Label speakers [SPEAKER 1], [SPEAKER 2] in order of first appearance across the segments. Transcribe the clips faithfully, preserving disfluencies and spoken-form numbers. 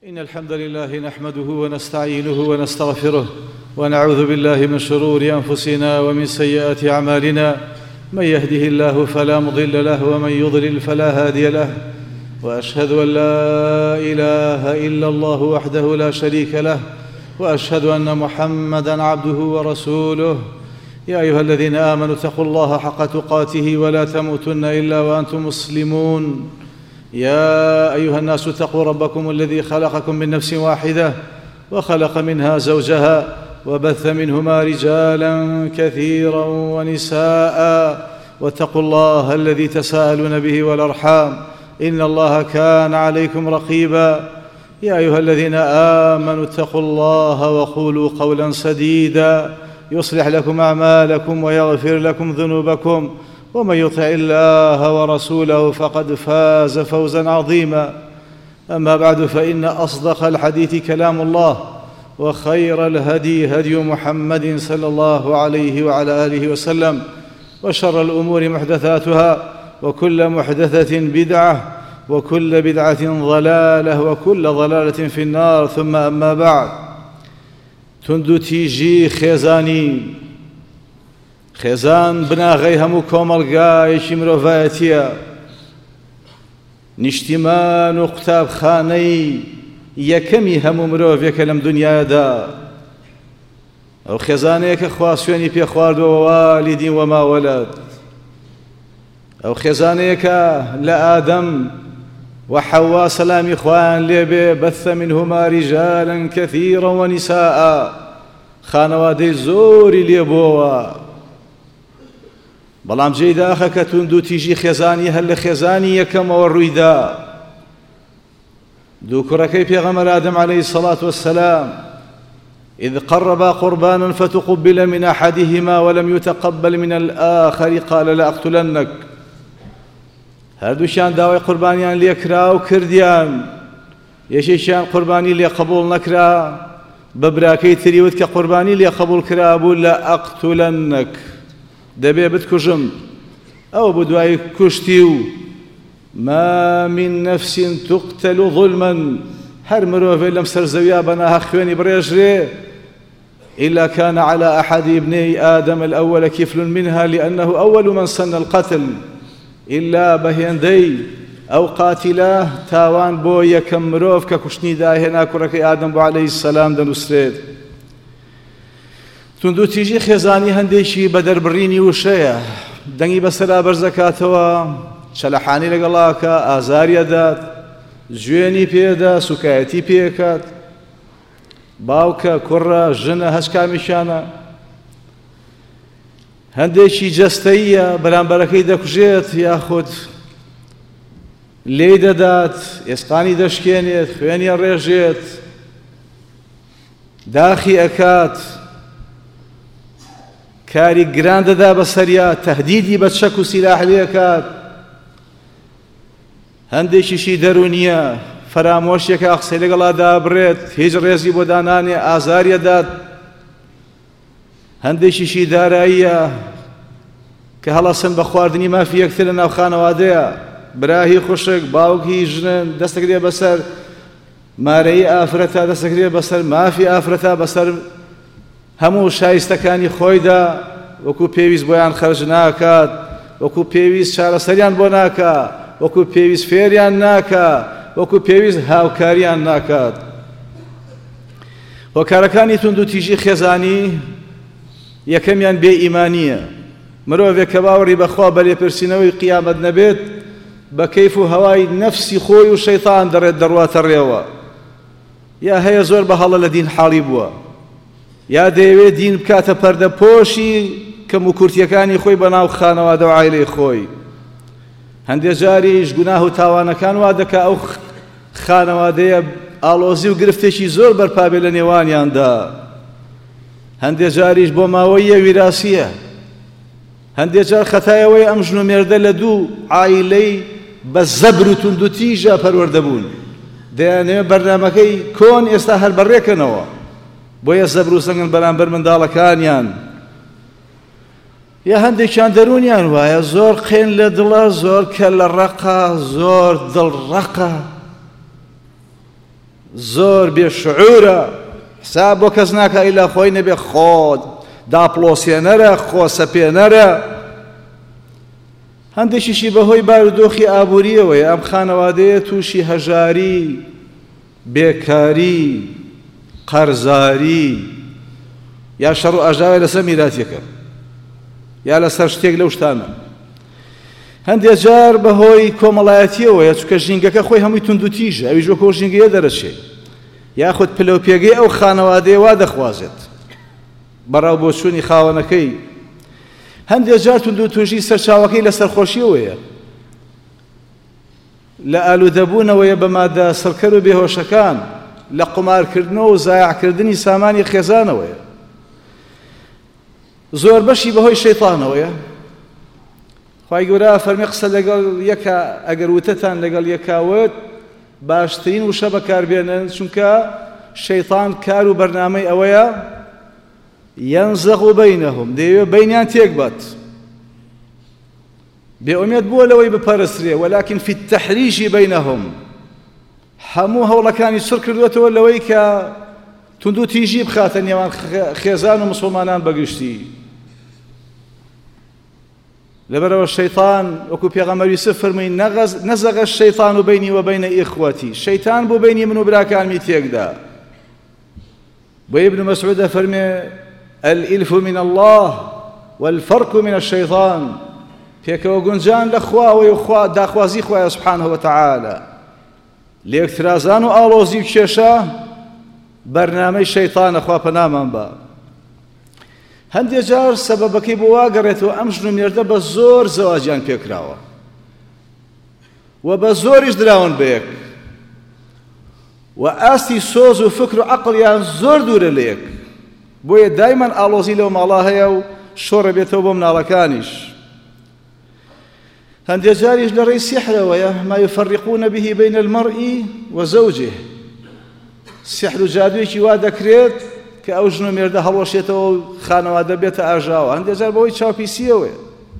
[SPEAKER 1] إن الحمد لله نحمده ونستعينه ونستغفره ونعوذ بالله من شرور أنفسنا ومن سيئات أعمالنا. من يهده الله فلا مضل له ومن يضلل فلا هادي له، وأشهد أن لا إله إلا الله وحده لا شريك له، وأشهد أن محمدًا عبده ورسوله. يا أيها الذين آمنوا اتقوا الله حق تقاته ولا تموتن إلا وأنتم مسلمون. يا أيها الناس اتقوا ربكم الذي خلقكم من نفس واحدة وخلق منها زوجها وبث منهما رجالا كثيرا ونساء، واتقوا الله الذي تساءلون به والأرحام إن الله كان عليكم رقيبا. يا أيها الذين آمنوا اتقوا الله وقولوا قولا سديدا يصلح لكم أعمالكم ويغفر لكم ذنوبكم، ومن يطع الله ورسوله فقد فاز فوزا عظيما. أما بعد، فإن أصدق الحديث كلام الله، وخير الهدي هدي محمد صلى الله عليه وعلى آله وسلم، وشر الأمور محدثاتها، وكل محدثة بدعة، وكل بدعة ضلالة، وكل ضلالة في النار. ثم أما بعد، تندو تيجي خێزانی خێزان بناغەی هەموو کۆمەڵگایەکی مرۆڤایەتیە، نیشتیمان و قوتابخانەی یەکەمی هەموو مرۆڤێکە لەم دنیادا. ئەو خێزانەیە کە خوا سوێنی پێ خواردووە والیدین وما وەلەد، ئەو خێزانەیە کە لە ئادەم و حەوا سەلامی خوایان لێبێ بەثە منهما رجالا كثيرا ونساء، خانەوادەی زۆری لێبووەوە. بەڵام جێی داخە کە توند و تیژی خێزانی هەر لە خێزانی یەکەمەوە ڕوویدا. دوو کوڕەکەی پێغەمبەر ئادەم عەلەیهی الصەلاة وەسسەلام إذ قربا قربانا فتقبل من أحدهما ولم يتقبل من الآخر قال لأقتلنك. هەردووشیان داوای قوربانیان لێکرا و کردیان، یەکێکیان قوربانی لێ قبوڵ نەکرا، بە براکەی تریوت کە قوربانی لێ قبوڵ کرابوو لأقتلنك، دەبێ بتکوژم. ئەو بۆ دوای کوشتی و ما من نفس تقتل ظلما، هەر مرۆڤێ لەم سەرزەویە بەناحەق خوێنی بڕێژرێ إلا كان على أحد ابني آدم الأول كفل منها لأنه أول من سن القتل، إلا بەهێندەی ئەو قاتیلە تاوان بۆ یەکەم مرۆڤ کە کوشتنی داهێنا کوڕەکەی ئادەم بۆ عەلەیهی السەلام دەنووسرێت. توندو تیژی خێزانی هەندێکی بەدەربڕینی وشەیە، دەنگی بەسەرا بەرزەکاتەوە، چەلەحانی لەگەڵاکە، ئازاریەدات، گوێنی پێدا، سوکایەتی پێکات، باوکە کوڕە ژنە هەچ کامیشانە. هەندێکی جەستەییە بەرامبەرەکەی دەکوژێت یاخود لێی دەدات، ئێسقانی دەشکێنێت، خوێنی ڕێژێت، داخی ئەکات، کاری گران دەدا بەسەریا، تەهدیدی بە چەک و سیلاح لێکات. هەندێکیشی دەرونیە، فەرامۆشیەکە قسەی لەگەڵادا بڕێت، هیچ ڕێزی بۆ دانانێ، ئازاریەدات. هەندێکیشی داراییە کە هەڵەسن بە خواردنی مافی یەکتر لە ناو خانەوادەیە، براهی خوشک، باوکی ژنن دەستەکرێ بەسەر مارەی ئافرەتە، دەستەکرێ بەسەر مافی ئافرەتە، بەسەر هەموو شایستەکانی خۆیدا، وەکو پێویست بۆیان خەرج ناکات، وەکو پێویست چارەسەریان بۆ ناکات، وەکو پێویست فێریان ناکات، وەکو پێویست هاوکاریان ناکات. هۆکارەکانی توند و تیژی خێزانی یەکەمیان بێ ئیمانیە. مرۆڤێک کە باوەڕی بەخوا بە لێپرسینەوەی قیامەت نەبێت، بە کەیف و هەوای نەفسی خۆی و شەیتان دەڕێت دەڕواتە ڕێوە. یا هەیە زۆر بە هەڵە لە دین حاڵی بووە، یا دەیەوێت دین بکاتە پەردە پۆشی کەم و کورتیەکانی خۆی بەناو خانەوادە و عایلەی خۆی. هەندێک جاریش گوناه و تاوانەکان وا دەکا ئەو خانەوادەیە ئاڵۆزی و گرفتێکی زۆر بەرپابێ لە نێوانیاندا. هەندێک جاریش بۆ ماوەیە ویراسیە، هەندێک جار خەتایەوەی ئەم ژن و مێردە لە دوو عایلەی بە زەبر و توند و تیژە پەروەردەبوون، دەیانەوێت بەرنامەکەی کۆن ئێستا هەر بەڕێکەنەوە، بۆیە زەبر و سەنگن بەرامبەر منداڵەکانیان. یا هەندێکیان دەرونیان وایە زۆر قێن لە دڵە، زۆر کە لە ڕەقە، زۆر دڵڕەقە، زۆر بێشعورە، حساب بۆ کەس ناکە ئیلا خۆی نەبێ خۆ داپڵۆسێنەرە، خۆ سەپێنەرە. هەندێکیشی بەهۆی بارودۆخی ئابووریەوەی ئەم خانەوادەیە تووشی هەژاری، بێکاری، قەرزاری یا شەڕ و ئەژاوی لەسەر میراتێکە یا لەسەر شتێک لەو شتانە. هەندێک جار بەهۆی کۆمەڵایەتیەوەیە چونکە ژینگەکە خۆی هەمووی تونند و تیژە، ئەویش وەکو ژینگەیە دەرەچێت یاخود پلەپێگەی ئەو خانەوادەیە وا دەخوازێت بەڕاو بۆ چوونی خاوەنەکەی. هەندێک جار تونند و توژی سەرچاوەکەی لە سەرخۆشیەوەیە، لە ئالوودەبوونەوەیە بە مادە سەرکەر و بێهۆشەکان، لە قومارکردنەوە و زایعکردنی سامانی خێزانەوەیە. زۆر بەشی بەهۆی شەیطانەوەیە. خوای گەورە فەرمی قسە لەگەڵ یەکە ئەگەر وتەتان لەگەڵ یەکاوت باشترین وشە بەکاربێنن، چونکە شەیطان کار و بەرنامەی ئەوەیە ينزغ بينهم دەیەوێت بینیان تێک بات. بێئومێد بووە لەوەی بپەرسترێ، ولكن في التحريش بينهم هەموو هەوڵەکانی چڕ کردوێتەوە لەوەی کە تونند و تیژی بخاتە نێوان خێزان و مسلمانان بەگشتی. لەبەرەوە شەیطان وەکو پێغەمبەر یوسف فەرمووی نەزەغ الشەیطان بینی وبین ئیخوەتی، شەیطان بۆ بینی من و براکانمی تێکدا. بۆ ابن مسعود فەرمێ الئلف من الله والفرق من الشيطان، پێکەوە گونجان لە خواوەی و داخوازی خوایە سبحانه وتعالى. لە یەکترازان و ئاڵۆزی و کێشە بەرنامەی شەیطانە، خوا پەنامان بە. هەندێک جار سەبەبەکەی بۆ واگەڕێتەوە ئەم ژن و مێردە بە زۆر زەواجیان پێکراوە و بە زۆریش دراون بەیەک و ئاستی سۆز و فکر و عەقڵیان زۆر دوورە لە یەک، بۆیە دایمان ئاڵۆزی لەو ماڵا هەیە و شۆڕە بێتەوە بۆ مناڵەکانیش. هەندێک جاریش لە ڕێی سیحرەوەیە ما یفەرقون به بین المەرئی وزەوجه، سیحر و جادوویەکی وا دەکرێت کە ئەو ژن و مێردە هەڵۆشێتەوە و خانەوادە بێتە ئاژاوە. هەندێک جار بەهۆی چاوپیسیەوەیە،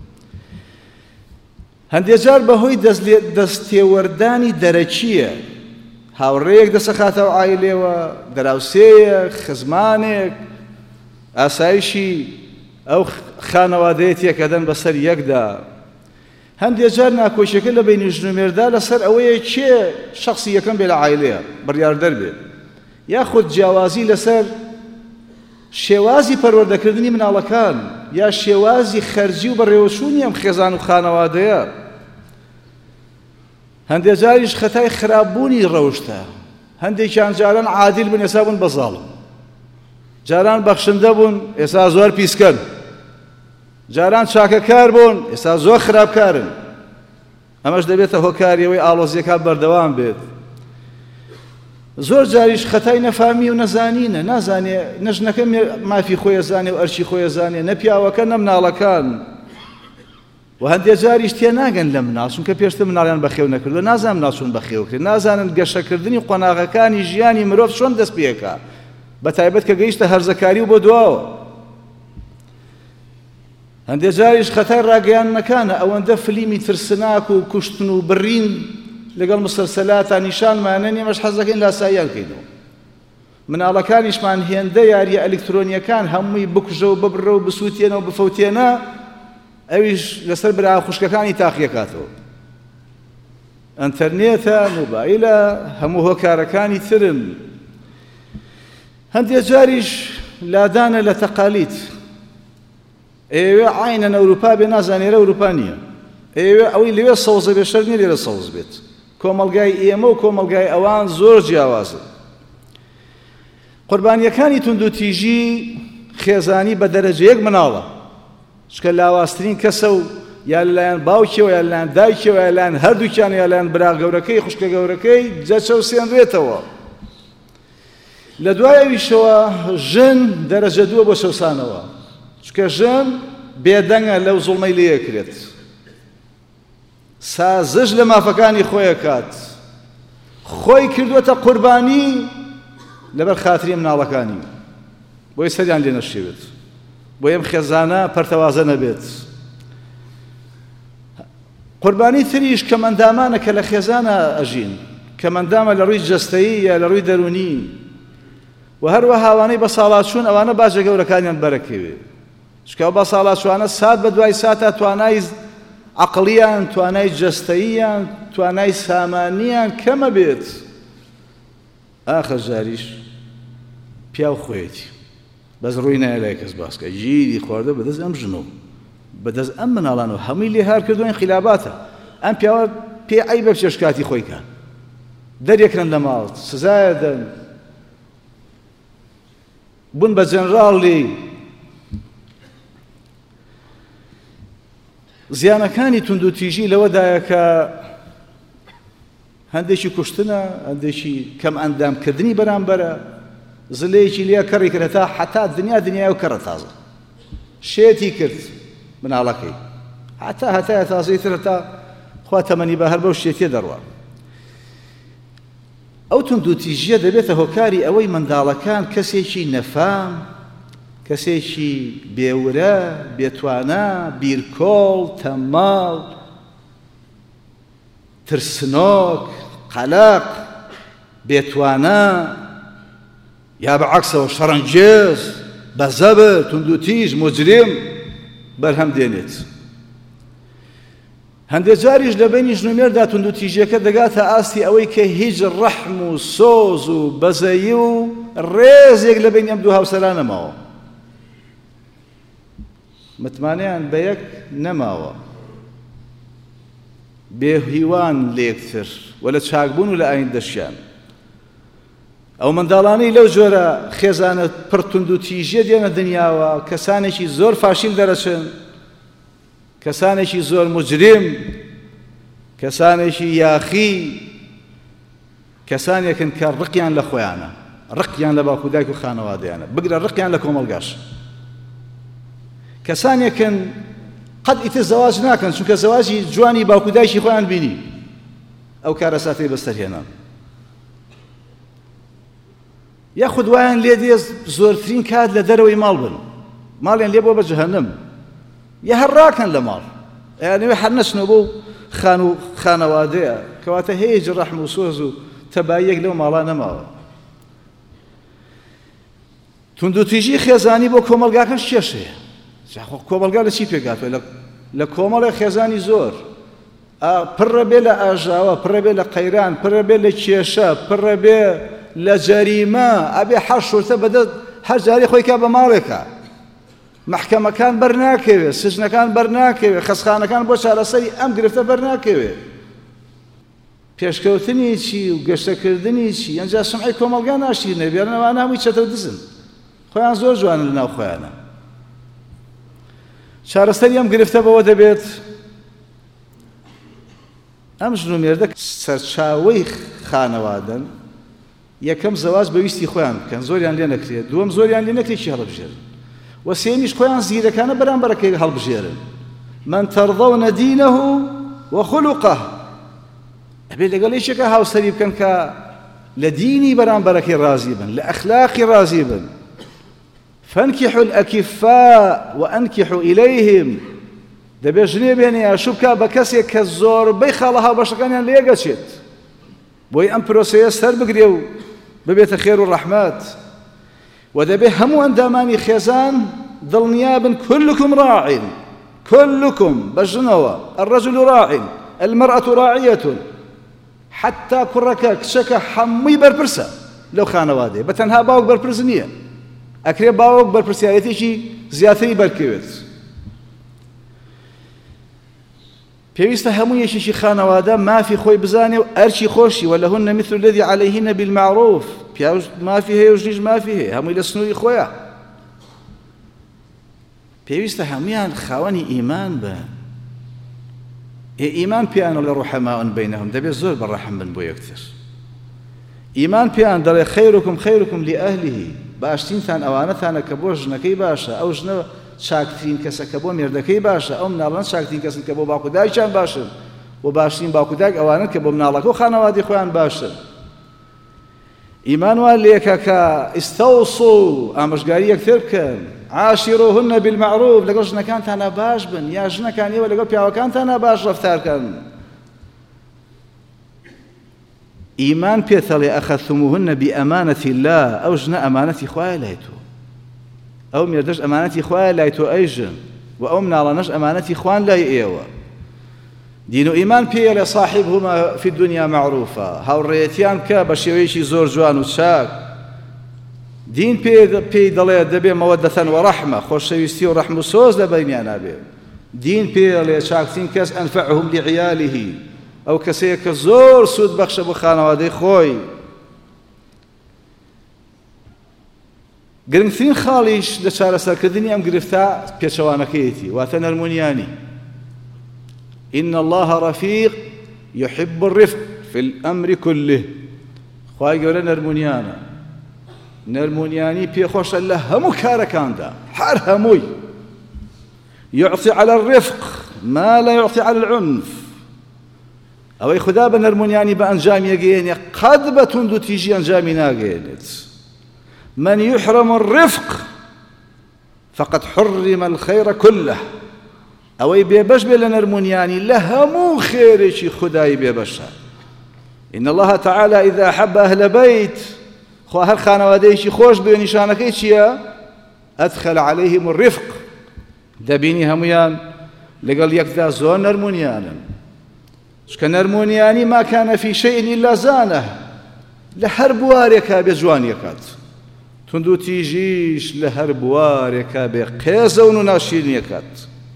[SPEAKER 1] هەندێک جار بەهۆی دەستێوەردانی دەرەکیە، هاوڕێیەک دەسەخاتەوە عایلێوە، دەراوسەیەک، خزمانێک، ئاسایشی ئەو خانەوادەیە تێکەدەن بەسەر یەکدا. هەندێک جار ناکۆشیەکە لە بینی ژن و مێردە لەسەر ئەوەیە کێ شەخسی یەکەم بێ لە عایلەیە بڕیاردەر بێت، یاخود جیاوازی لەسەر شێوازی پەروەردەکردنی مناڵەکان یا شێوازی خەرجی و بەڕێوەچوونی ئەم خێزان و خانەوادەیە. هەندێک جاریش خەتای خراپبوونی ڕەوشتە، هەندێکیان جاران عادیل بوون ئێستا بوون بەزاڵم، جاران بەخشندە بوون ئێستا زۆر پیسکەن، جاران چاکەکار بوون ئێستا زۆر خراپکارن. ئەمەش دەبێتە هۆکاریەوەی ئاڵۆزیەکان بەردەوام بێت. زۆر جاریش خەتای نەفامی و نەزانینە، نازانێ نەژنەکە مافی خۆی زانێ و ئەرچی خۆی زانێ، نە پیاوەکە نە مناڵەکان. و هەندێک جاریش تێ ناگەن لە مناڵ، چونکە پێشتر مناڵیان بەخێو نەکردووە، نازانن مناڵچوون بەخێو کرد، نازانن گەشەکردنی قۆناغەکانی ژیانی مرۆڤ چۆن دەست پێکا، بەتایبەت کە گەیشتە هەرزەکاری و بۆ دواوە. هەندێک جاریش خەتای ڕاگەیاندنەکانە، ئەوەندە فلیمی ترسناک و کوشتن و بڕین لەگەڵ مسلسلاتە نیشانمانە نێمەش حەزەکەین لاساییان بکەینەوە. مناڵەکانیشمان هێندە یاریە ئەلکترۆنیەکان هەمووی بکوژە و ببڕە و بسووتێنە و بفەوتێنە، ئەویش لەسەر برا خوشکەکانی تاقیەکاتەوە. ئەنتەرنێتە، مۆبایلە، هەموو هۆکارەکانی ترن. هەندێک جاریش لادانە لە تەقالیت، ئێوێ عینەن ئەوروپا بێ نازانێرە ئەوروپا نییە، ئێوێ ئەوەی لەوێ سەوزە بێ شەر نیە لێرە سەوز بێت. کۆمەڵگای ئێمە و کۆمەڵگای ئەوان زۆر جیاوازن. قوربانیەکانی تونند و تیژی خێزانی بە دەرەجەیەک مناڵە، چکە لاواسترین کەسە و یا لەلایەن باوکیەوە یا لەلایەن دایکیەوە یا لەلایەن هەردووکیان یا لەلایەن برا گەورەکەی خوشکە گەورەکەی جەچەوسێنرێتەوە. لە دوای ئەویشەوە ژن دەرەجە دووە بۆ شەوسانەوە، چکە ژن بێدەنگە لەو زوڵمەی لێکرێت، سازش لە مافەکانی خۆی کات، خۆی کردووەتە قوربانی لەبەر خاتری مناڵەکانی، بۆی سەریان لێ نەشێوێت، بۆ ئەم خێزانە پەرتەوازە نەبێت. قوربانی تریش کە مەندامانە کە لە خێزانە ئەژین، کە مەندامە لە ڕووی جەستەیی یا لە ڕووی دەرونی و هەروەها ئەوانەی بە ساڵات چوون ئەوانە باجە گەورەکانیان بەرەکەوێ چکە بە ساڵات چوانە سات بە دوای ساتە توانای عەقڵیان توانای جەستەییان توانای سامانیان کەمە بێت ئاخر جاریش پیاو خۆیەتی بەس ڕووی نایە لای کەس باسکە گیری خواردە بەدەست ئەم ژنۆ بەدەست ئەم مناڵانەوە هەمووی لێهار کردوین خلاباتە ئەم پیاوە پێ ئەی بە پێشکاتی خۆی کە دەرێکرن لە ماڵ سزایە دەن بوون بە جەنراڵی زیانەکانی تونند و تیژی لەوەدایە کە هەندێکی کوشتنە هەندێکی کەم ئەندامکردنی بەرامبەرە زلەیەکی لێ کەڕی کرد تا حتا دنیا دنیای و کەڕە تازە شێتی کرد مناڵەکەی حتا هەتایە تازەی ترە تا خوا تەمەنی بە هەر بەو شێتیە دەڕوە ئەو تونند و تیژیە دەبێتە هۆکاری ئەوەی منداڵەکان کەسێکی نەفام کەسێکی بێورە بێتوانە بیرکۆڵ تەماڵ ترسنۆک قەلەق بێتوانە یا بەعەکسەوە شەڕەنگێز بەزەبر تونند و تیژ موجرم بەرهەم دێنێت هەندێک جاریش لە بینی ژنومێردا تونند و تیژیەکە دەگاتە ئاستی ئەوەی کە هیچ ڕەحم و سۆز و بەزەیی و ڕێزێک لە بینی ئەم دوو هاوسەران نەماوە متمانەیان بە یەک نەماوە بێهیوان لێکتر و لە چاکبوون و لە ئایندەشیان ئەو منداڵانەی لەو جۆرە خێزانە پڕ تونند و تیژیە دێنە دنیاوە کەسانێکی زۆر فاشیل دەرەچن کەسانێکی زۆر موجرم کەسانێکی یاخی کەسانێکن کە ڕقیان لە خۆیانە ڕقیان لە باوکو دایک و خانەوادەیانە بگرە ڕقیان لە کۆمەڵگاش کەسانێکن قەت ئیتر زەواج ناکەن چونکە زەواجی جوانی باوکو دایکی خۆیان بینی ئەو کارە ساتەی بەستەرهێنان یاخود وایان لێ دێ زۆرترین کات لە دەرەوەی ماڵ بن ماڵیان لێ بۆ بە جەهەنەم یا هەر ڕاکەن لە ماڵ یانەوێ هەر نەچنەوە بۆ خان و خانەوادەیە کەواتە هێج ڕەحم و سۆز و تەباییەک لەو ماڵا نەماوە تونند و تیژی خێزانی بۆ کۆمەلگاکەش کێشەیە کۆمەلگا لە چی پێگاتوە لە کۆمەڵی خێزانی زۆر پڕە بێ لە ئاژاوە پڕە بێ لە قەیران پڕە بێ لە کێشە پڕە بێ لە جەریمە ئەبێ حەر شورتە بەدەست هەر جاری خۆی کا بە ماڵێکە محکەمەکان بەرناکەوێت سژنەکان بەرناکەوێت خەسخانەکان بۆ چارەسەری ئەم گرفتە بەرناکەوێت پێشکەوتنی چی و گەشتەکردنی چی ئەنجا سمعی کۆمەلگا ناشی نەبێنەوە هەمووی چەتە دزن خۆیان زۆر جوانن لەناو خۆیانە چارەسەری ئەم گرفتە بەوە دەبێت ئەم ژن و مێردە سەرچاوەی خانەوادەن یەکەم زەواج بەویستی خۆیان بکەن زۆریان لێ نەکرێت دووەم زۆریان لێ نەکرێت چی هەڵبژێرن و سێمیش خۆیان زیرەکانە بەرامبەرەکەی هەڵبژێرن من تەرضەونە دینەه وخلقه ئەبێ لەگەڵ یەکێکە هاوسەری بکەن کە لە دینی بەرامبەرەکەی ڕازی بن لە ئەخلاقی ڕازی بن فانكحوا الأكفاء وأنكحوا إليهم دەبێ ژنێ بێنێ یاشوو بکە بە کەسێک کە زۆربەی خاڵەها بەشەکانیان لێگەچێت بۆی ئەم پرۆسەیە سەر بگرێ و ببێتە خێر و ڕەحمەت و دەبێ هەموو ئەندامانی خێزان دڵنیابن كلكم راع كلكم بەژنەوە الرجل راع المرأة راعية حتى کوڕەکە کچەکە هەمووی بەرپرسە لەو خانەوادەیە بە تەنها باوک بەرپرس نییە ئەکرێ باوک بەرپرسیارەتێکی زیاتری بەرکەوێت پێویستە هەموو یەکێکی خانەوادە مافی خۆی بزانێ و ئەرچی خۆشی وەلەهن مثل الذي عليهن بالمعروف پیاوش مافی هەیە و ژنیش مافی هەیە هەمووی لە سنووری خۆیە پێویستە هەمویان خاوەنی ئیمان بن ئیمان پیانە لە ڕوحەماون بینەهم دەبێت زۆر بەڕەحم بن بۆ یەکتر ئیمان پیان دەڵێ خەیرکم خەیرکم لئەهلیه باشترینتان ئەوانەتانە کە بۆ ژنەکەی باشە ئەو ژنە چاکترین کەسە کە بۆ مێردەکەی باشە ئەو مناڵان چاکترین کەسن کە بۆ باوکو دایکیان باشن بۆ باشترین باوکو دایک ئەوانن کە بۆ مناڵەکە و خانەوادەی خۆیان باشن ئیمان وان لێکە کە ئیستەوصوا ئامۆژگاری یەکتر بکەن عاشروهن بالمعروف لەگەڵ ژنەکانتانە باش بن یا ژنەکانیەوە لەگەڵ پیاوەکانتانە باش ڕەفتارکەن ئیمان پێتەڵێ ئەخەذتموهن بئەمانەتی الله ئەو ژنە ئەمانەتی خوایە لای تۆ، ئەو مێردەش ئەمانەتی خوایە لای تۆ ئەی ژن، و ئەو مناڵانەش ئەمانەتی خوان لای ئێوە. دین و ئیمان پێیە لە صاحبهما فی الدنیا معروفە، هاوڕێیەتیان کە بە شێوەیەکی زۆر جوان و چاک. دین پێی دەڵێ دەبێ مەوەدەتەن و ڕەحمە، خۆشەویستی و ڕەحم و سۆز لە بەینیانە بێ. دین پێ دەڵێ چاکترین کەس ئەنفەعهم لعیالیه، ئەو کەسەیە کە زۆر سوود بەخشە بۆ خانەوادەی خۆی. گرنگترین خاڵیش لە چارەسەرکردنی ئەم گرفتە پێچەوانەکەیەتی، واتە نەرمونیانی. إن الله رفيق يحب الرفق في الأمر كله. خوای گەورە نەرمونیانە، نەرمونیانی پێخۆشە لە هەموو کارەکاندا، هەر هەمووی. يعطي على الرفق ما لا يعطي على العنف. ئەوەی خدا بە نەرمونیانی بە ئەنجام یەگەیەنێ قەت بە توند و تیژی ئەنجامی ناگەێنێت. من يحرم الرفق فقد حرم الخير كله. ئەوەی بێبەش بێ لە نەرمونیانی لە هەموو خێرێکی خودایی بێبەشە. إن الله تعالى إذا أحب أهل بيت، خوا هەر خانەوادەیەکی خۆش بێ نیشانەکەی چییە؟ أدخل عليهم الرفق. دەبینی هەمویان لەگەڵ یەکدا زۆر نەرمونیانن. چکە نەرمونیانی ما كان في شيء إلا زانه، لە هەر بوارێکا بێ جوانیەکات. تند و تیژیش لە هەر بوارێکا بێ قێزەون و ناشیرنیەکات.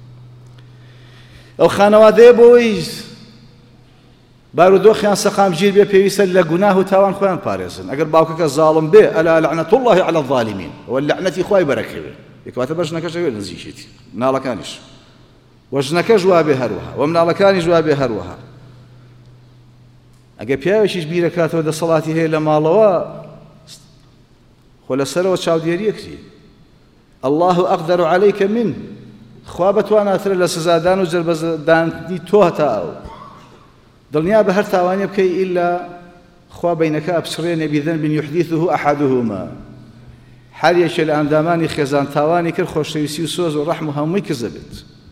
[SPEAKER 1] ئەو خانەوادەیە بۆی بارودۆخیان سەقامگیر بێ پێویستە لە گوناه و تاوان خۆیان پارێزن. ئەگەر باوکەکە زاڵم بێ ئەلا لعنەت الله على الظالمین، ئەوە لعنەتی خوای بەرەکەوێ. یەکواتە بە ژنەکەش ئەوێ نزیکێتی، مناڵەکانیش وە ژنەکەش وا بێ هەروەها، وە مناڵەکانیش وا بێ هەروەها. ئەگەر پیاوێکیش بیرەکاتەوە دەسەڵاتی هەیە لە ماڵەوە، خۆ لەسەرەوە چاودێریەکری. الله أقدر عليك من، خوا بەتواناترە لە سزادان و جەربەزدانی تۆ هەتا ئەو. دڵنیا بە هەر تاوانێ بکەی ئیلا خوا بەینەکە ئەبچڕێنێ بذنب يحدثه أحدهما. هەر یەکێ لە ئەندامانی خێزان تاوانی کرد، خۆشەویستی و سۆز و ڕەحم و هەمووی کزە بێت.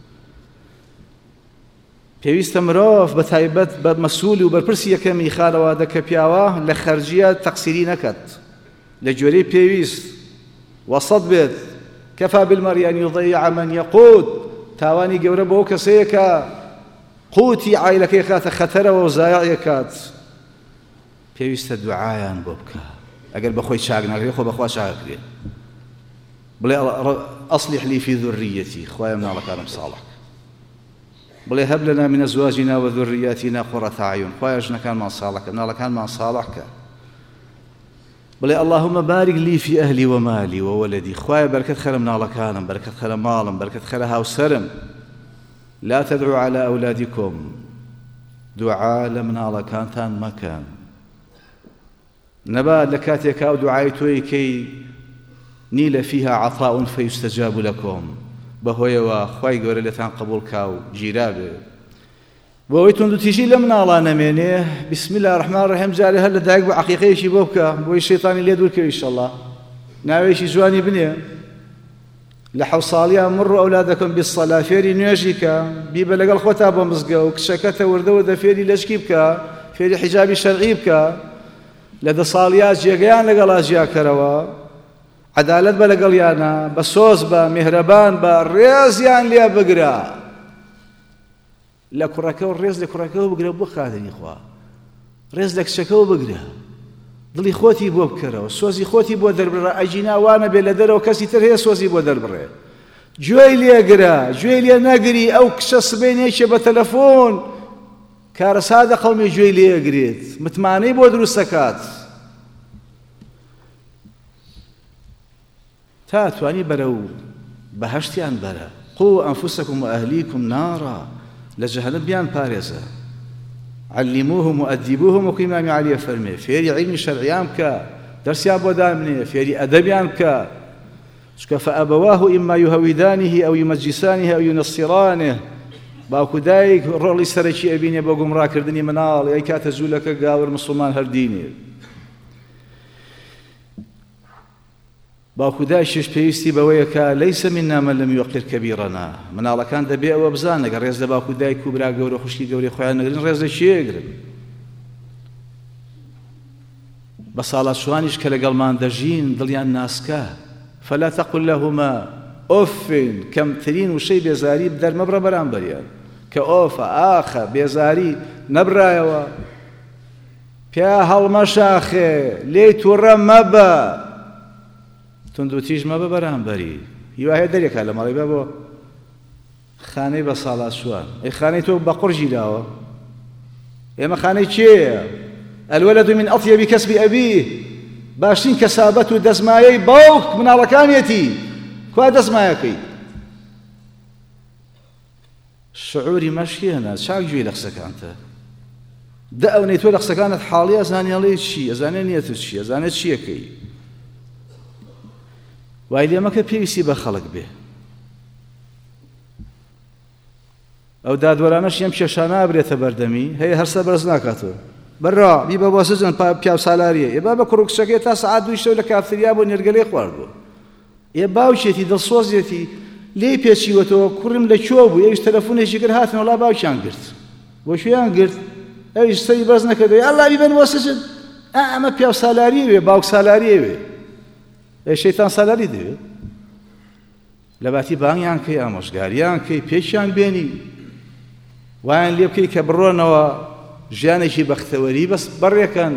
[SPEAKER 1] پێویستە مرۆڤ بە تایبەت بە مەسئول و بەرپرسی یەکەمی خانەوادە کە پیاوە لە خەرجیە تەقسیری نەکات، لە جۆرەی پێویست وەسەط بێت. كفى بالمرء أن يضيع من يقود. تاوانی گەورە بۆ کەسەیە کە قوتی عایلەکەی خاتە خەتەرەوە و زایع کات. پێویستە دوعایان بۆ بکە. ئەگەر بەخۆی چاک ناکرێت، خۆ بەخوا چاکرێت. بڵێ ئەصلح لي في ذريتي، خوایە مناڵەکانم ساڵح. بڵێ هەب لنا من أزواجنا وذرياتنا قرة أعين، خوایە ژنەکانمان ساڵحکە، مناڵەکانمان ساڵحکە. بڵێ اللهم بارك لي في أهلي ومالي وولدي، خوایە بەرکەت خەرە مناڵەکانم، بەرکەت خەرە ماڵم، بەرکەت خەرە هاوسەرم. لا تدعوا على أولادكم، دعاء لە مناڵەکانتان مەکەن. نەبا لە کاتێکا و دوعای تۆی کەی نیلە فيها عطاء فيستجاب لكم، بەهۆیەوە خوای گەورە لێتان قبول کا و گیرا بێ. بۆ ئەوەی تند و تیژی لە مناڵان نەمێنێ، بسم الله الرحمن الرحیم جارێ هەر لە دایک بە عەقیقەیەکی بۆ بکە، بۆی شەیطانی لێ دوور کەوی ئینشەڵڵا. ناوێکی جوانی بنێ، لە حەو ساڵیان مڕوا ئەولادەکەم بالصەلا، فێری نوێژی کە، بیبە لەگەڵ خۆتا بۆ مزگە و کچەکەتە وردە وردە فێری لەشکی بکە، فێری حیجابی شەرعی بکە. لە دە ساڵیا جێگەیان لەگەڵا ژیاکەرەوە، عەدالەت بە لەگەڵیانە، بە سۆز بە، میهرەبان بە، ڕێزیان لێ بگرە. لە کوڕەکە و ڕێز لە کوڕەکەەوە بگرە بۆ خاتری خوا، ڕێز لە کچەکەەوە بگرە، دڵی خۆتی بۆ بکەرەوە، سۆزی خۆتی بۆ دەربڕە. ئەجینا وانە بێ لە دەرەوە کەسی تر هەیە سۆزی بۆ دەربڕێ. گوێی لێگرە، گوێی لێ نەگری. ئەو کچە سبەینێکێ بە تەلەفۆن کارەسادە قەومی گوێی لێگرێت، متمانەی بۆ دروستەکات، تا توانی بەرە و بەهەشتیان بەرە. قو ئەنفوسەکم و ئەهلیکم نارا، لە جەهەنەم بیان پارێزە. علموهم وأدبوهم، وەکو ئیمامی عەلیە فەرمێ، فێری عیلمی شەرعیان بکە، دەرسیان بۆ دامنێ، فێری ئەدەبیان بکە. چکە فەئەبەواه ئیما یوهەویدانیه ئەو یومەجیسانیه ئەو یونەسیرانێ. باوکو دایک ڕۆڵی سەرەکی ئەبینێ بۆ گومڕاکردنی مناڵ، ئەی کاتە جوولەکە گاور مسڵمان هەردینێ. باوکو دایکیش پێویستی بەوەیە کە لەیسە منا من لەم یوقر کەبیرەنا، مناڵەکان دەبێ ئەوە بزان، ئەگەر ڕێز لە باوکو دایک و برا گەورە خوشکی گەورەی خۆیان نەگرن، ڕێز لە چیەگرن؟ بە ساڵاتشوانیش کە لەگەڵمان دەژین دڵیان ناسکە فەلا تەقل لەهما ئۆفین کەمترین وشەی بێزاری دەرمەبڕە بەرامبەریان کە ئۆفە ئاخە بێزاری نەبرایەوە پیا هەڵمەشاخێ لێی تووڕە مەبە توندوتیژ مەبە بەرامبەری هیوایە دەرێکا لە مەڵی بە بۆ خانەی بە ساڵاتشوان ئەی خانەی تۆ بە قوڕ ژیراوە ئێمە خانەی کێیە الولد من أطيب كسب أبيه باشترین کەسابەت و دەزمایەی باوک مناڵەکانیەتی کوا دەزمایەکەی شعوری مەشیێنە چاک گوێی لە قسەکانتە دە ئەوەی تۆ لە قسەکانت حاڵی ئەزانیاڵی چی ئەزانێ نیەتت چی ئەزانێت چیەکەی وای لێمەکە پێویستی بە خەڵک بێ ئەو دادوەرانەش یەم کێشانە ئەبرێتە بەردەمی هەیە هەرسە بەرز ناکاتەوە بەڕا بی بە بۆ سزن پیاو سالاریە ێ با بە کوڕکچەکەی تا سەعات دوی شەو لە کافتریا بۆ نێرگەلەی خواردبوو ێ باوکێتی دڵسۆزێتی لێی پێچیوەتەوە کوڕم لە کوێ بوو ئەویش تەلەفۆنێکی گر هاتن وەڵا باوکیان گرت بۆ کوێیان گرت ئەویش سەری بەرز نەکردەوە ئەڵڵا بیبەن بۆ سزن ئەمە پیاو سالاریە وێ باوک سالاریە وێ ئێ شەیتان سالاری دەوێت لە باتی بانگیان کەی ئامۆژگاریان کەی پێچیان بێنی وایان لێ بکەی کە بڕۆنەوە ژیانێکی بەختەوەری بەس بەڕێکەن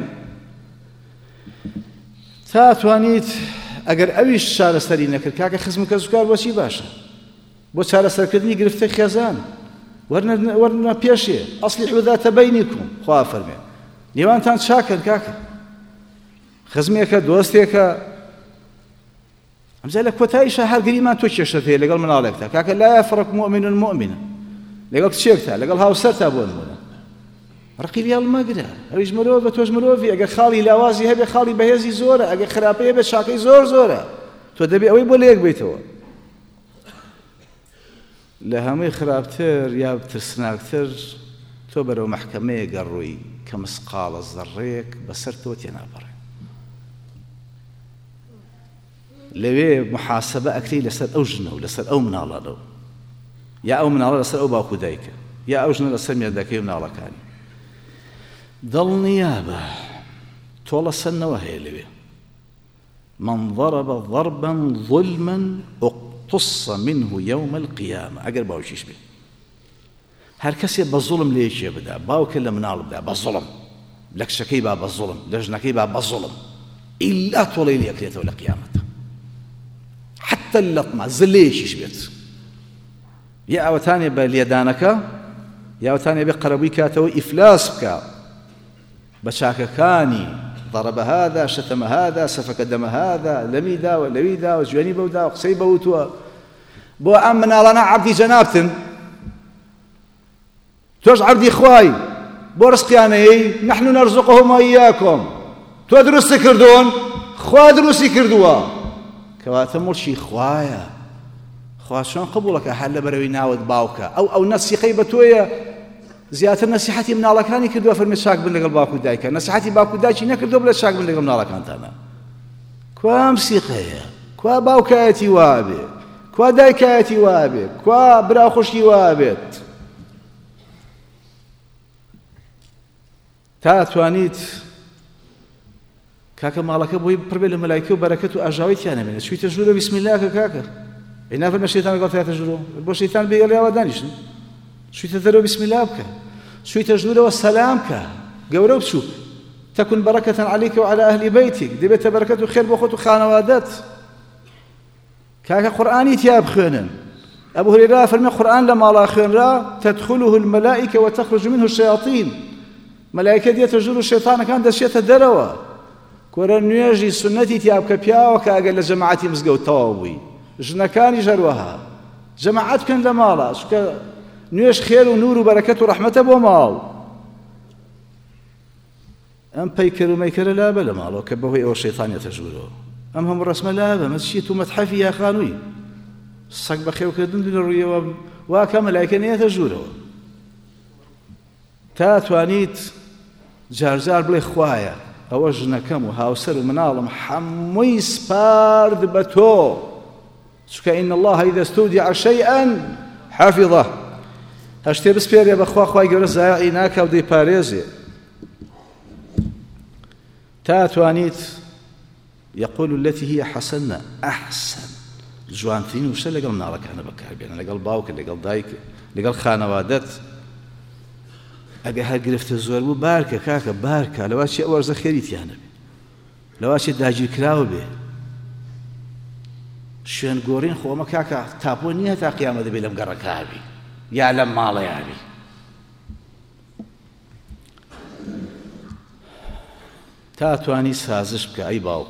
[SPEAKER 1] تا توانیت ئەگەر ئەویش چارەسەری نەکرد کاکە خزم کە زوکار بۆچی باشە بۆ چارەسەرکردنی گرفتەی خێزان وەرنە پێشێ ئەصلحوا ذات بەینیکم خوا فەرمێ نێوانتان چاکن کاکە خزمێکە دۆستێکە ئەمجا لە کۆتاییشە هەرگریمان تۆ کێشەت هەیە لەگەڵ مناڵێکتا کاکە لا یەفرق مؤمن مؤمنە لەگەڵ کچێکتا لەگەڵ هاوسەرتا بۆ نمونە ڕقیبی هەڵمەگرە ئەویش مرۆڤ بە تۆش مرۆڤی ئەگەر خاڵی لاوازی هەبێ خاڵی بەهێزی زۆرە ئەگەر خراپەیە بێت شاکەی زۆر زۆرە تۆ دەبێ ئەوەی بۆ لەیەک بیتەوە لە هەمووی خراپتر یا ترسناکتر تۆ بەرەو مەحکەمەیە گەڕووی کە مسقاڵە زەڕێک بەسەر تۆ تێناپەڕێ لەوێ محاسبە ئەکرێ لەسەر ئەو ژنە و لەسەر ئەو مناڵانەوە یا ئەو مناڵە لەسەر ئەو باوکو دایکە یا ئەو ژنە لەسەر مێردەکەی و مناڵەکانی دڵنیابە تۆڵە سەرنەوە هەیە لەوێ من ضرب ضربا ظلما اقتص منه يوم القيامة ئەگەر باوکیش بێ هەر کەسێ بە زوڵم لە یەکێ بدا باوکە لە مناڵ بدا بە زوڵم لە کچەکەی با بە زوڵم لە ژنەکەی با بە زوڵم ئیلا تۆڵەی لێکرێتەوە لە قیامەتە حتى اللقمة زلێکیش بێت یا ئەوەتانێ بە لێدانەکە یا ئەوەتانێ بێ قەرەبووی کاتەوە ئیفلاس بکە بشاككاني ضرب هذا شتم هذا سفك دم هذا لمي دا ولوي دا وجواني بودا وقصي بوتوا بو أمنا لنا عبدي جنابتن توج عبدي خواي بو رزقياني نحن نرزقهم وإياكم تو دروسي كردون خوا دروسي كردوا كواتم شي خوايا خوا شلون قبولك حل بروي ناود باوكا او او نسي خيبتويا زیاتر نصیحتی مناڵەکانی کردووە فەرمێ چاک بن لەگەڵ باوک و دایکە نصیحتی باوک و دایکی نەکردووە بڵێ چاک بن لەگەڵ مناڵەکانتانە کوا موسیقەیە کوا باوکایەتی وا بێ کوا دایکایەتی وا بێ کوا براخۆشی وا بێت تا توانیت کاکە ماڵەکە بۆی پڕ بێ لە مەلایکە و بەرەکەت و ئاژاوی تیانەمێنێت چوویتە ژوورە بیسم اللهکە کاکە ئێنا فەرمێ شەیتان لەگەڵ تایەتە ژوورۆ بۆ شەیتان بێگەڵیاوە دانیشن شويت ذرو بسم الله بك شويت جدوله والسلام كا قورو بشوك تكن بركة عليك وعلى أهل بيتك دي بيت بركة خير بخوت خانوادات كاكا قرآني تياب خينا أبو هريرة فرمي القرآن لما لا خينا تدخله الملائكة وتخرج منه الشياطين ملائكة دي تجول الشيطان كان ده شيء تدروا كورا نيجي سنتي تياب كبيا وكاقل لجماعتي مزقو طاوي جنكاني جروها جماعات كان لما لا نوێش خێر و نور و بەرەکەت و ڕەحمەتە بۆ ماڵ ئەم پەیکەر و مەیکەرە لابە لە ماڵەوە کە بەهۆی ئەوە شەیتانێتە ژوورەوە ئەم هەموو ڕەسمە لابە مەچیت و مەتحەفی یا خانووی سەگ بە خێوکردن لە ڕوویەوە واکە مەلایکە نێتە ژوورەوە تا توانیت جارجار بڵێ خوایە ئەوە ژنەکەم و هاوسەر و مناڵم هەمووی سپارد بە تۆ چونکە ئین الله ئیذا استودع شەیئا حەفیظەه هەشتێ بسپێرێ بەخوا خوای گەورە زایعی ناکا و دەیپارێزێ تا توانیت يقول التي هي حسن أحسن جوانترین وشە لەگەڵ مناڵەکانە بەکاربێنە لەگەڵ باوکە لەگەڵ دایکە لەگەڵ خانەوادەت ئەگە هەر گرفتە زۆر بوو بارکە کاکە بارکە لەوا چی ئەو وەرزە خێریتیانە بێ لەوا چی داگیرکراوە بێ شوێن گۆڕین خۆمە کاکە تاپۆ نییە تا قیامەت دەبێت لەم گەڕەکابی یا لەم ماڵەیابی تا توانی سازش بکە ئەی باوک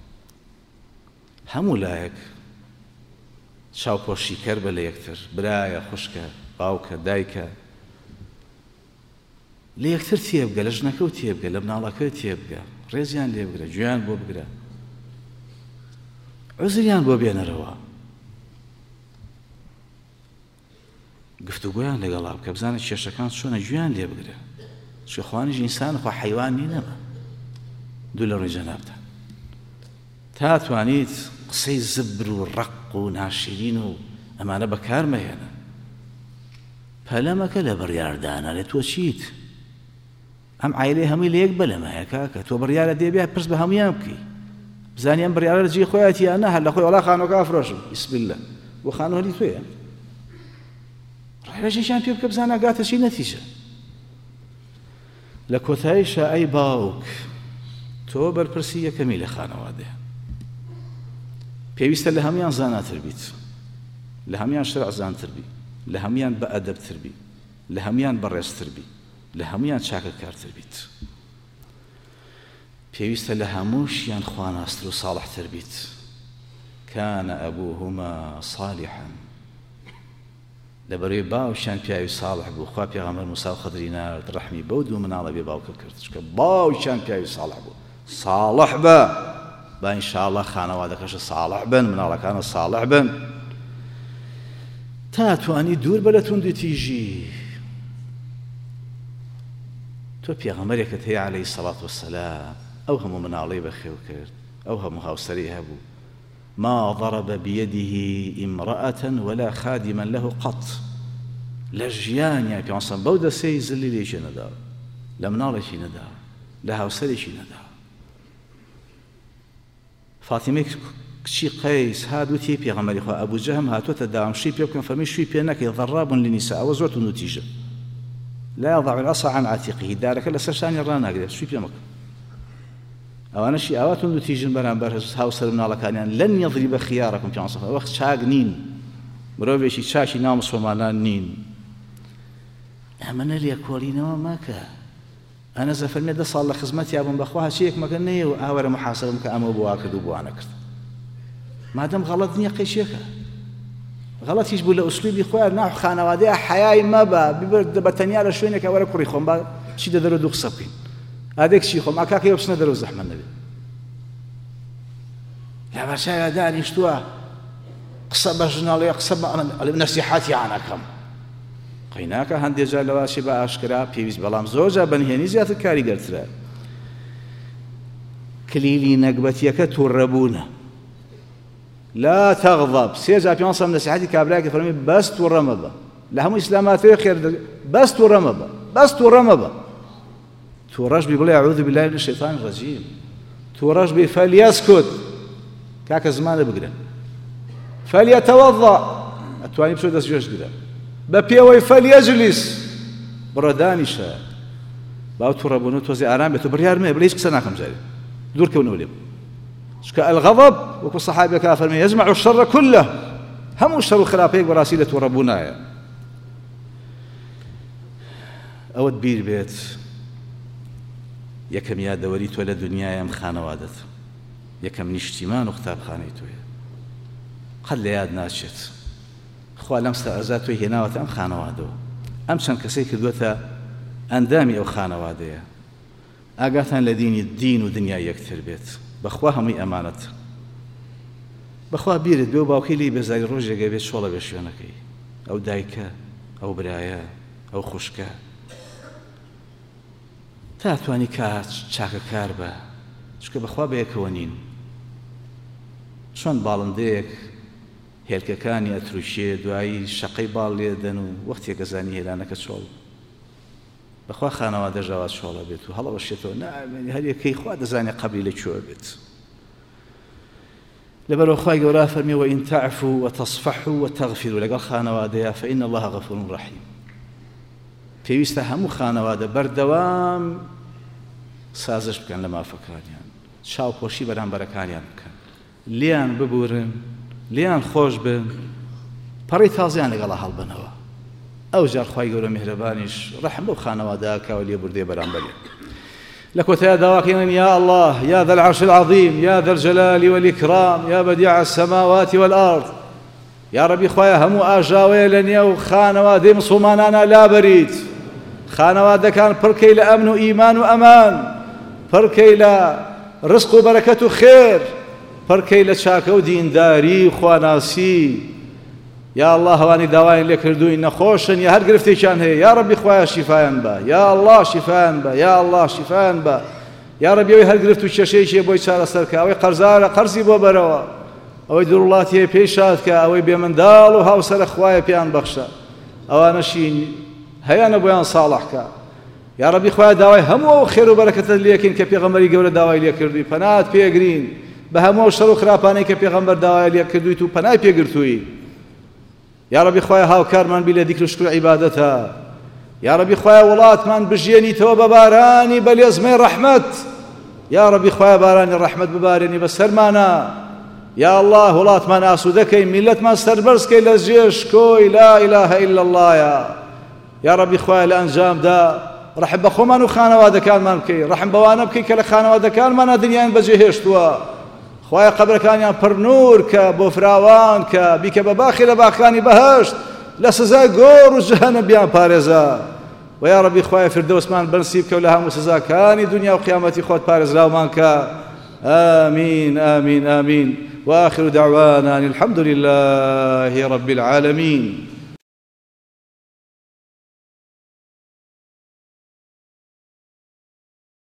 [SPEAKER 1] هەموو لایەک چاوپۆشی کەر بە لە یەکتر برایە خوشکە باوکە دایکە لە یەکتر تێبگە لە ژنەکە و تێبگە لە مناڵەکە تێبگە ڕێزیان لێ بگرە گوێیان بۆ بگرە عوزریان بۆ بێنەرەوە گفتوگۆیان لەگەڵا بکە بزانە کێشەکان چۆنە گوێیان لێ بگرە چکە خوانیش ئینسانە خوا حەیوان نینەمە دوو لە ڕووی جەنابتان تا توانیت قسەی زبر و ڕق و ناشرین و ئەمانە بەکارمەهێنە پەلەمەکە لە بڕیاردانە لە تۆ چیت ئەم عایلەی هەمووی لە یەک بەلەمەیە کاکە تۆ بڕیارە دێبێ پرس بە هەمویان بکەی بزانی ئەم بڕیارە لە جێی خۆیەتی یان نە هەر لە خۆی وەڵا خانۆکە ئافرۆشم بسمیللە بۆ خانۆ هەلی تۆیە ڕێژێکیان پێ بکە بزانە گاتە چی نەتیجە لە کۆتاییشە ئەی باوک تۆ بەرپرسی یەکەمی لە خانەوادەیە پێویستە لە هەمویان زاناتر بیت لە هەمویان شەرع زانتر بی لە هەمویان بە ئەدەبتر بی لە هەمویان بەڕێزتر بی لە هەمویان چاکەکارتر بیت پێویستە لە هەمووشیان خواناستر و ساڵحتر بیت كان ئەبوهما صالحا لەبەرەوەی باوشیان پیاوی ساڵح بوو خوا پێغەمبەر موسا و خەدری نارد ڕەحمی بەو دوو مناڵە بێ باوکە کرد چکە باوشیان پیاوی ساڵح بوو صالح بە با ئینشاءڵڵا خانەوادەکەشە ساڵح بن مناڵەکانە ساڵح بن تا توانی دوور بە لە توندی تیژی تۆ پێغەمبەرێکت هەیە عەلەیهی سەڵات وەسەلام ئەو هەموو مناڵەی بەخێو کرد ئەو هەموو هاوسەری هەبوو ما ضرب بيده امرأة ولا خادما له قط لجيان يا بيانسان بودا سي زلي ليش ندا لمنا ليش ندا لها وسليش ندا فاطمة كشي قيس هادو تي بيغمر اخو ابو جهم هاتو تداوم شي بيكون فمي شي بينك ضراب للنساء وزوت النتيجة لا يضع العصا عن عاتقه دارك لا سرشاني رانا قدر شي بيمك ئەوانە شی ئاواتون دوتیژن بەرامبەر هاوسەر مناڵەکانیان لەن یەضریبە خیارەکم پیان سەفە وەخت چاک نین مرۆڤێکی چاکی ناو موسڵمانان نین ئەمەنە لێکۆڵینەوە مەکە ئەنە زەفەرمێ دە ساڵ لە خزمەتیا بووم بەخوا هەچیەک مەکە نەیە و ئاوەرە محاسەبم کە ئەمە بۆ وا کرد و بۆ وانە کرد مادەم غەڵەت نییە قەیشێکە غەڵەت هیچ بوو لە ئوسلوبی خۆیان ناو خانەوادەیە حەیای مەبە ببەر بەتەنیا لە شوێنێک ئەوەرە کوڕی خۆم با چی دەدەرە دوو قسە بکەین هذاك شي خم أكاك يوبسنا درو زحمة النبي لا باشا داني اشتوا قصة بجنال يقصب نصيحاتي أنا كم قيناك هندي جال واشي بأشكرا بيبيز بلام زوجة بنهيني زيادة كاري قرترا كليلي نقبتيك توربونا لا تغضب سيجا بيانصم نصيحاتي كابراك فرمي بس تورمبا لهم إسلامات خير بس تورمبا بس تورمبا توراش بيقول أعوذ بالله من الشيطان الرجيم توراش بي فليسكت كاك زمان بقرا فليتوضأ أتواني بسوي دس جوش قرا ببيوي فليجلس بردانشا باو توربونو توزي آرام بيتو بريار مي بليش كسناكم جاري دور كونوا لي شكا الغضب وكو الصحابة كافر يجمع الشر كله هم الشر خلافيك براسيلة توربونا أود بير بيت یەکەم یادەوەری تۆ لە دنیای ئەم خانەوادەت یەکەم نیشتیمان و قوتابخانەی تۆیە قەت لە یاد ناچێت خوا لەم ستەعزا تۆی هێناوەتە ئەم خانەوادەوە ئەم چەند کەسەی کردووەتە ئەندامی ئەو خانەوادەیە ئاگاتان لە دینی دین و دنیای یەکتر بێت بەخوا هەمووی ئەمانەت بەخوا بیرت بێ و باوکەی لی بێزاری ڕۆژێگە بێت چۆڵە بێ شوێنەکەی ئەو دایکە ئەو برایە ئەو خوشکە تا توانی کات چاکەکار بە چکە بەخوا بەیەکەوە نین چۆن باڵندەیەک هێلکەکانی ئەتروشێ دوایی شەقەی باڵ لێدەن و وەختێکە زانی هێلانەکە چۆڵ بەخوا خانەوادە ژاوات شۆڵە بێت و هەڵەوەشێتەوە نامێنی هەر یەکەی خوا دەزانێت قەبری لەکوێ بێت. لەبەرەوە خوای گەورە فەرمی وئین تعفوا وتصفحوا وتغفروا لەگەڵ خانەوادەیە فإن الله غەفور ڕەحیم. پێویستە هەموو خانەوادە بەردەوام سازش بکەن لە مافەکانیان، چاوپۆشی بەرامبەرەکانیان بکەن، لیان ببورن، لیان خۆش بن، پەڕی تازیان لەگەڵا هەڵبنەوە. ئەو جار خوای گەورە میهرەبانیش ڕەحم بەو خانەوادەکەوە لێبوردێ بەرامبەریان. لە کۆتایە داواکەین یا الله یا ذا العرش العظیم یا ذا الجلال والإكرام یا بديع السماوات والأرض. یا ربی خوایە هەموو ئاژاوەیە لە نێو خانەوادەی موسڵمانانە لابەریت، خانەوادەکان پڕکەی لە ئەمن و ئیمان و ئەمان، پڕکەی لە ڕزق و بەرەکەت و خێر، پڕکەی لە چاکە و دینداری و خواناسی. یا الله هەوانی داوایان لێ کردووی نەخۆشن یا هەر گرفتێکیان هەیە، یا ربی خوایە شیفایان بە، یا الله شیفایان بە، یا الله شیفایان بە، یا ربی ئەوەی هەر گرفت و کێشەیەکی بۆی چارەسەرکە، ئەوەی قەرزارە قەرزی بۆ بەرەوە، ئەوەی دووڕڵاتیە پێی شادکە، ئەوەی بێمنداڵ و هاوسەرە خوایە پێیان بەخشە، ئەوانەشی هەیەنە بۆیان ساڵحکە. یا ربی خوایە داوای هەموو خێر و بەرەکەتت لێکەین کە پێغەمبەری گەورە داوای لێ کردووی، پەنات پێگرین بە هەموو شەڕ و خراپانەی کە پێغەمبەر داوای لێ کردوویت و پەنای پێگرتووی. یا ربی خوایە هاوکارمان بی لە دیکر و شکر و عیبادەتە. یا ربی خوایە وڵاتمان بژێنیتەوە بە بارانی بەلێزمەی ڕەحمەت. یا ربی خوایە بارانی ڕەحمەت ببارێنی بەسەرمانە. یا الله وڵاتمان ئاسوودەکەی، میلەتمان سەربەرزکەی لە جێش کۆی لا ئیلاهە ئیلا اللهە. یا ربی خوایە لە ئەنجامدا ڕەحم بە خۆمان و خانەوادەکانمان بکەی، ڕەحم بەوانە بکەی کە لە خانەوادەکانمانە دنیایان بەجێهێشتووە. خوایە قەبرەکانیان پڕ نور کە بۆ فراوان کە بیکە بە باخی لە باخەکانی بەهەشت، لە سزای گۆڕ و جەهەنەم بیان پارێزە. و یا ربی خوایە فردەوسمان بەنسیب کە و لە هەموو سزاکانی دنیا و قیامەتی خۆت پارێزراومان کە. آمین آمین آمین. وآخر دعوانا الحمد لله رب العالمين.